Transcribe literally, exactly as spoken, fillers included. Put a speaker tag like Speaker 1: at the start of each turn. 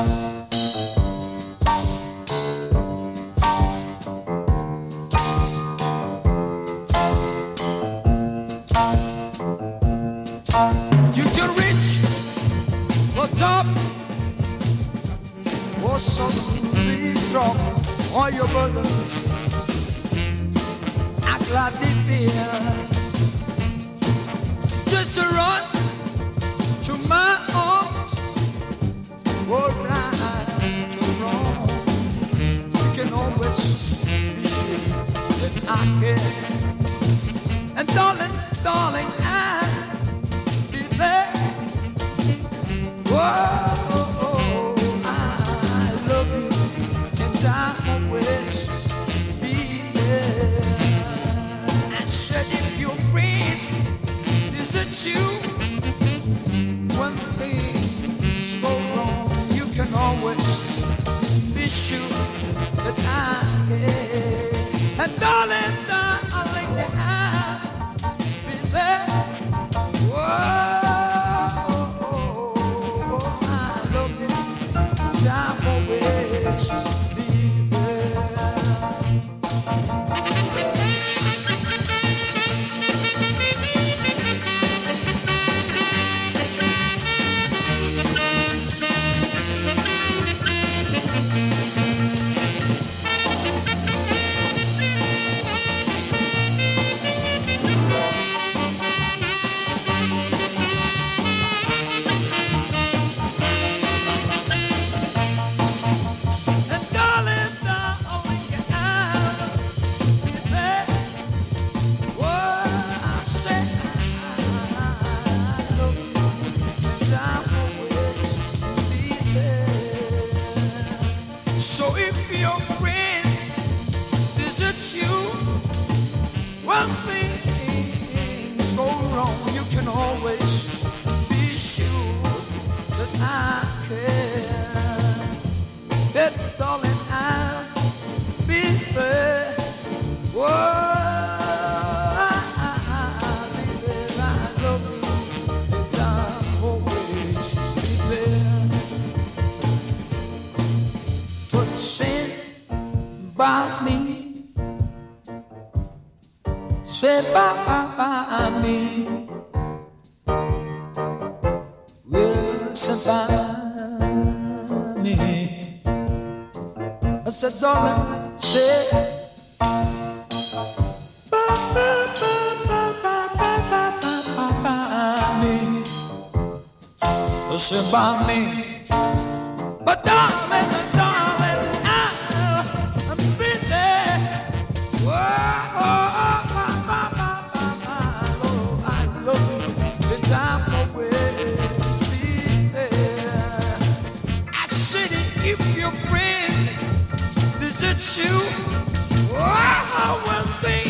Speaker 1: You can reach the top or suddenly drop all your burdens. I gladly fear just to run to my arms or right to wrong. You can always be sure that I care. And darling, darling, I'll be there. Whoa, I love you, and I'll always be there. I said if you're afraid, is it you? When things go wrong, you can always be sure that I care. And darling, darling, I'll be there. Whoa, I love you, and I'll always be there. And darling, darling, I'll be there. Whoa, I say I love you, and I'll always be there. So if your friend visits you, one things go wrong, you can always be sure that I care. That darling, I'll be there. Whoa, I'll be there. I love you, and I'll always be there. But say by me, say by me, will say by me. I said, darling, say by, by, by, by, by, by, by, by, by me. Say by me. But darling, darling, I'll be there. Whoa, my, my, my, my, my, Lord, I love you, and I'm always be there. I said it if your friend visits you. Oh, one thing